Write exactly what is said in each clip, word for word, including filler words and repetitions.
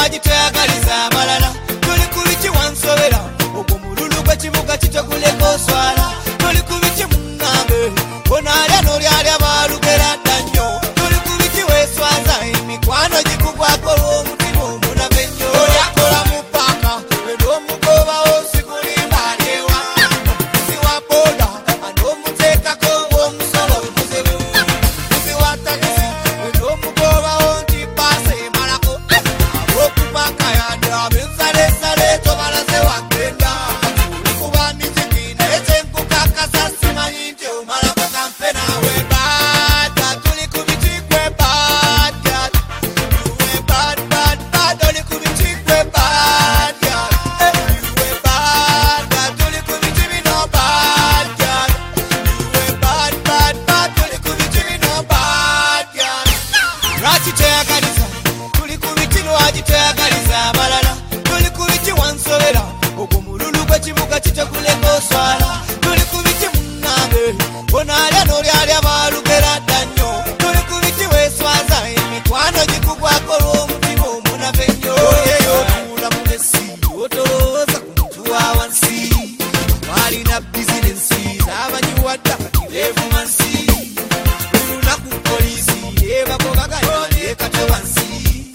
wagitwagaliza amalala tuli kubiki wansobera ogumululu gwekibuga kitokuleko swala tuli kubiki munange onalya nolyalya balugera ddannyo tuli kubiki weswaza emikwano gikugwako lw'omutima omunave nnyo olyakola mu paka olw'omugobawo sikulimba alyewa muzi wa boda an'omuteekako ng'omusolo muzibu muzi wa takisi olw'omugobawo nti paasa emalako ab'okupaka yadde ab'ensalesale tobalaze wagenda olikuba mizikina ekyenkukakasa simanyi nti omalako kampe naawe bada tuli ku biti gwe bada yuwe bad bad bad oli ku biti gwe bada yuwe bada tuli ku biti bino bada yuwe bad bad bad oli ku biti bino bada lwaki tweyagaliza tuli ku biti lwaki tweyagaliza abalala tuli ku biti wansobera ogumululu gwekibuga kitokuleko swala tuli ku biti munange onalya nolyalya balugera ddannyo tuli ku biti weswaza emikwano gikugwako lw'omutima omunave nnyo oyeyo otuula mu nesi otolowooza ku muntu wa wansi walina bizinensi z'abanyiwadde akatireevumansi buli lunaku poliisi ebagobaganya neekato wansi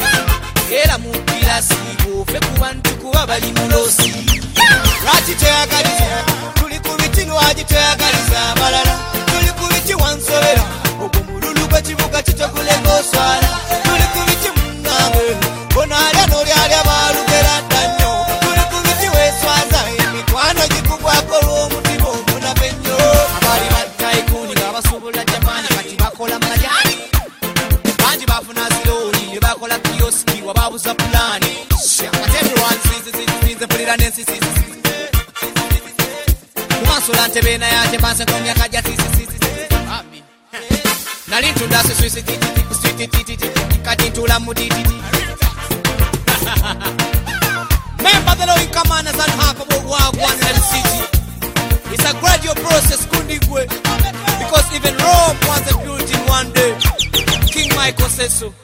era mu kirasi bw'ofe ku bantu kuba bali muloosi lwaki tweyagaliza tuli ku biti lwaki tweyagaliza abalala tuli ku biti wansobera ogumululu gwekibuga kitokuleko swala tuli ku biti munange onalya nolyalya balugera ddannyo tuli ku biti weswaza emikwano gikugwako lw'omutima omunave nnyo abali battaikuni nga basobola japani kati bakola majani bangi bafuna zilooni ne bakola kioski wababuza pulani but everyone sees it, sees it, put it on N C C. Kumansula ntebena yate panse komya kaja sisi sisi ami nalintu ndase swisi titi kuswiti titi kati ntula muditi member the low commanders and half of what one in the city. It's a gradual process kundigwe because even Rome wasn't built in one day. King Michael says so.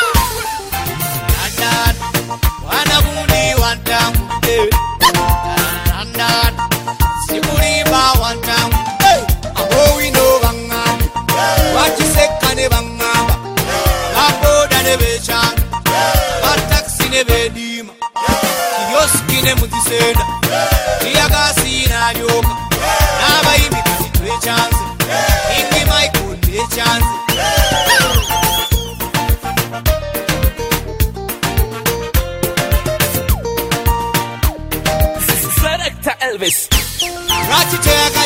London, wanabundi wantamu eh. London, sibulimba wantamu eh. Abo wino bangamba wakiseka ne bangamba laboda ne bechanga bataxi ne bedima kiyoski ne mutisenda iyagasi na lyoka n'abayimbi kati twechanze King Michael twechanze Elvis. Lwaki tweyagaliza